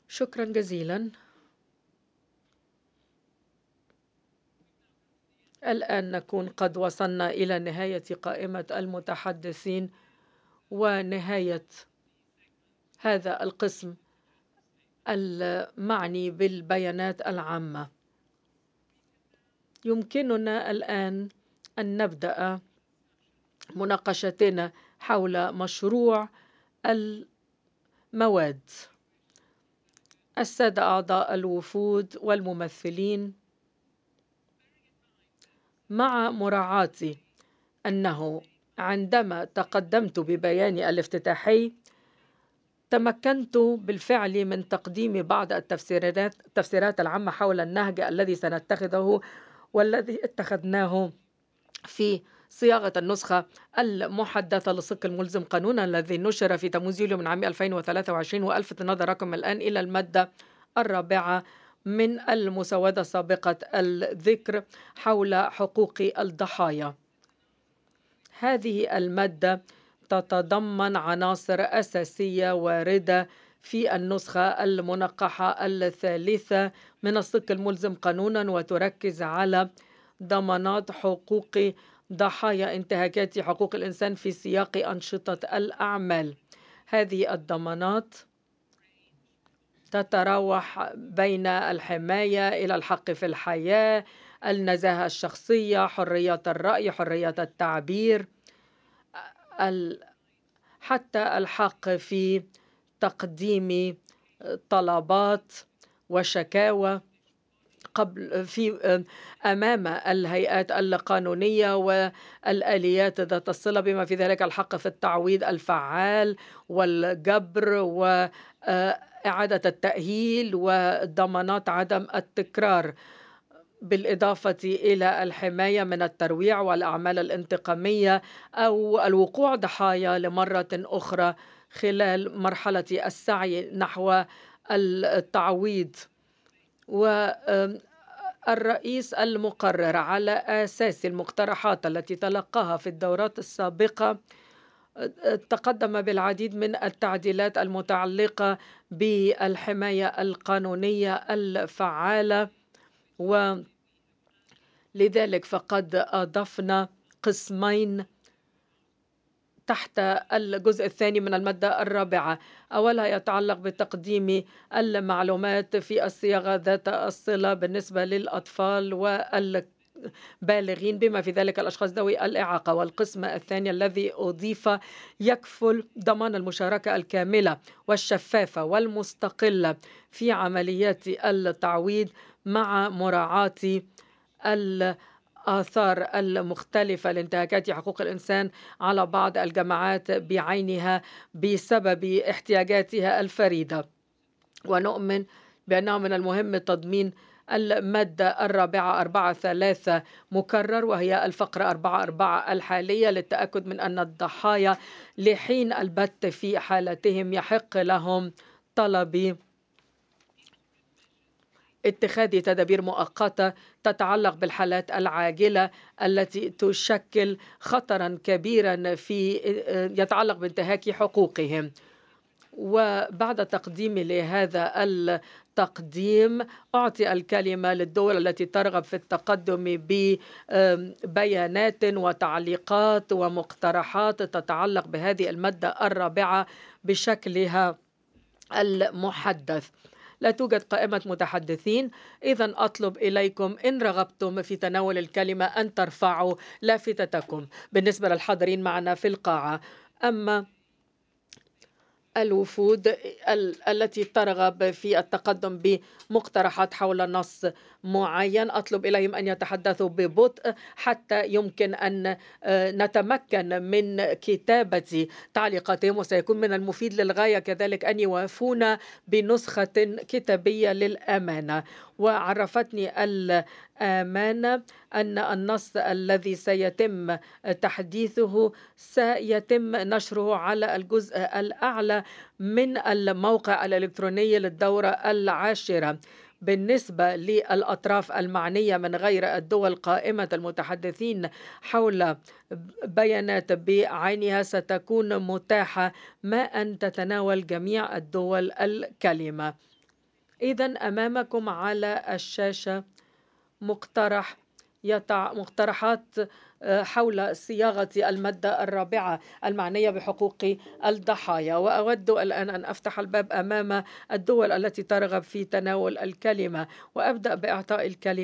شكرا جزيلا. الآن نكون قد وصلنا إلى نهاية قائمة المتحدثين ونهاية هذا القسم المعني بالبيانات العامة. يمكننا الآن أن نبدأ مناقشتنا حول مشروع المواد. السادة أعضاء الوفود والممثلين، مع مراعاة أنه عندما تقدمت ببياني الافتتاحي تمكنت بالفعل من تقديم بعض التفسيرات العامة حول النهج الذي سنتخذه والذي اتخذناه في صياغة النسخة المحدثة للصك الملزم قانونا الذي نشر في تموز يوليو من عام 2023. وألفت نظركم الآن إلى المادة الرابعة من المسودة سابقة الذكر حول حقوق الضحايا. هذه المادة تتضمن عناصر أساسية واردة في النسخة المنقحة الثالثة من الصك الملزم قانونا، وتركز على ضمانات حقوق ضحايا انتهاكات حقوق الإنسان في سياق أنشطة الأعمال. هذه الضمانات تتراوح بين الحماية إلى الحق في الحياة، النزاهة الشخصية، حرية الرأي، حرية التعبير، حتى الحق في تقديم طلبات وشكاوى أمام الهيئات القانونية والآليات ذات الصلة، بما في ذلك الحق في التعويض الفعال والجبر وإعادة التأهيل وضمانات عدم التكرار، بالإضافة إلى الحماية من الترويع والأعمال الانتقامية أو الوقوع ضحايا لمرة أخرى خلال مرحلة السعي نحو التعويض. والرئيس المقرر على أساس المقترحات التي تلقاها في الدورات السابقة تقدم بالعديد من التعديلات المتعلقة بالحماية القانونية الفعالة، ولذلك فقد أضفنا قسمين تحت الجزء الثاني من المادة الرابعة. أولها يتعلق بتقديم المعلومات في الصياغة ذات الصلة بالنسبة للأطفال والبالغين، بما في ذلك الأشخاص ذوي الإعاقة. والقسم الثاني الذي أضيف يكفل ضمان المشاركة الكاملة والشفافة والمستقلة في عمليات التعويض، مع مراعاة الآثار المختلفة لانتهاكات حقوق الإنسان على بعض الجماعات بعينها بسبب احتياجاتها الفريدة. ونؤمن بأنه من المهم تضمين المادة الرابعة 4.3 مكرر، وهي الفقرة 4.4 الحالية، للتأكد من أن الضحايا لحين البت في حالتهم يحق لهم طلب اتخاذ تدابير مؤقتة تتعلق بالحالات العاجلة التي تشكل خطرا كبيرا يتعلق بانتهاك حقوقهم. وبعد تقديمي لهذا التقديم أعطي الكلمة للدول التي ترغب في التقدم ببيانات وتعليقات ومقترحات تتعلق بهذه المادة الرابعة بشكلها المحدث. لا توجد قائمة متحدثين، إذن أطلب إليكم إن رغبتم في تناول الكلمة أن ترفعوا لافتتكم بالنسبة للحاضرين معنا في القاعة. أما الوفود التي ترغب في التقدم بمقترحات حول نص معين، أطلب إليهم أن يتحدثوا ببطء حتى يمكن أن نتمكن من كتابة تعليقاتهم، وسيكون من المفيد للغاية كذلك أن يوافونا بنسخة كتابية للأمانة. وعرفتني الأمانة أن النص الذي سيتم تحديثه سيتم نشره على الجزء الأعلى من الموقع الإلكتروني للدورة العاشرة. بالنسبة للأطراف المعنية من غير الدول، قائمة المتحدثين حول بيانات بعينها ستكون متاحة ما أن تتناول جميع الدول الكلمة. إذا أمامكم على الشاشة مقترح مقترحات حول صياغة المادة الرابعة المعنية بحقوق الضحايا، وأود الآن أن أفتح الباب أمام الدول التي ترغب في تناول الكلمة، وأبدأ بإعطاء الكلمة